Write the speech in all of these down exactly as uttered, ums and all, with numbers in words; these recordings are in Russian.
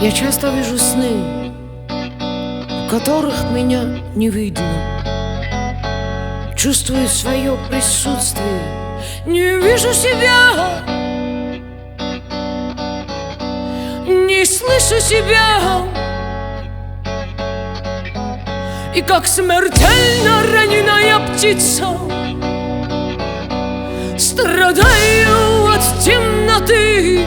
Я часто вижу сны, в которых меня не видно. Чувствую свое присутствие, не вижу себя, не слышу себя. И как смертельно раненая птица страдаю от темноты.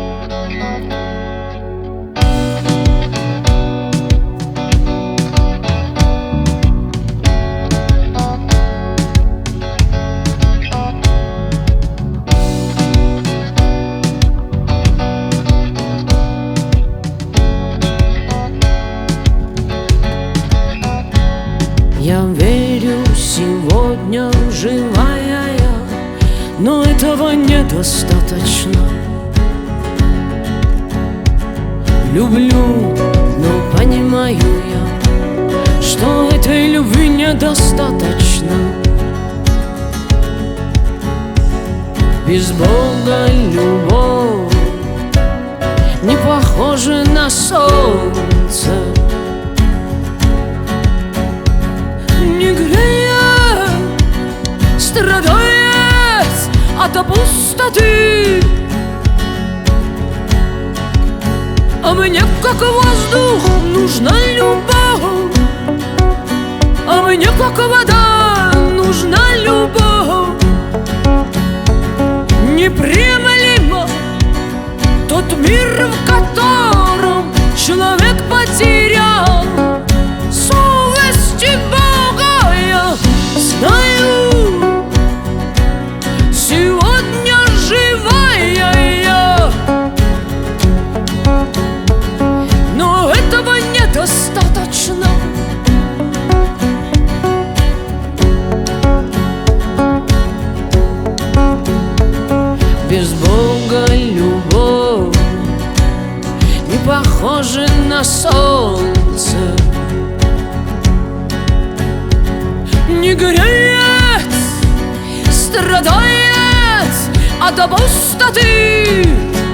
Я верю, сегодня живая я, но этого недостаточно. Люблю, но понимаю я, что этой любви недостаточно. Без Бога любовь не похожа на солнце. Не греет, страдает от пустоты. А мне, как воздух, нужна любовь. А мне, как вода, нужна любовь. Неприемлемо тот мир, в котором человек потерял совесть и Бога. Я знаю, сегодня живая я, но этого недостаточно. Без Бога любовь не похожа на солнце. Не греет, страдает от пустоты.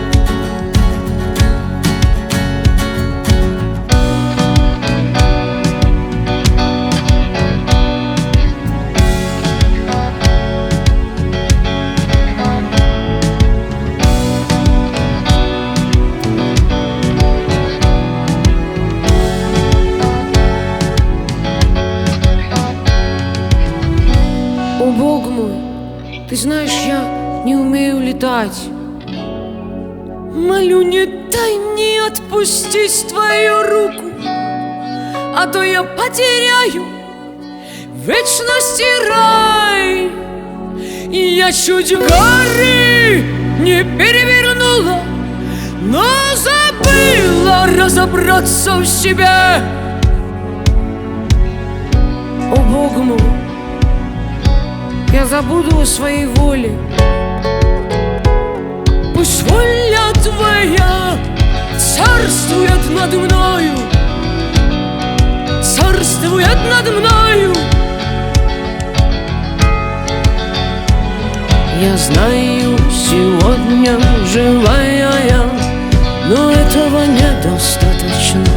О, Бог мой, ты знаешь, я не умею летать. Молю, не дай мне отпустить твою руку, а то я потеряю в вечности рай. И я чуть горы не перевернула, но забыла разобраться в себе. О, Бог мой, я забуду о своей воле. Пусть воля твоя царствует над мною, царствует над мною. Я знаю, сегодня живая я, но этого недостаточно.